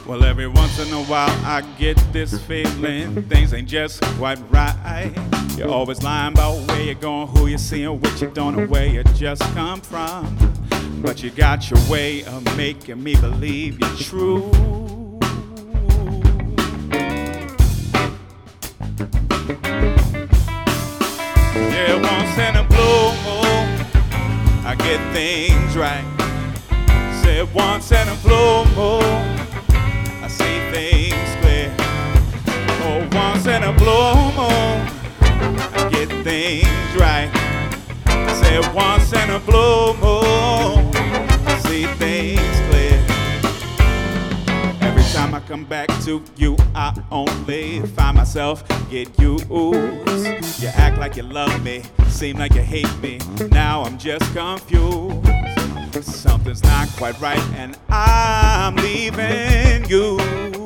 Well, every once in a while I get this feeling things ain't just quite right. You're always lying about where you're going, who you're seeing, what you're doing, and where you just come from. But you got your way of making me believe you're true. Yeah, once in a blue moon I get things right. Said once in a blue moon I see things clear. Oh, once in a blue moon I get things right. I said once in a blue moon I see things clear. Every time I come back to you I only find myself get used. You act like you love me, seem like you hate me. Now I'm just confused. Something's not quite right and I'm leaving you.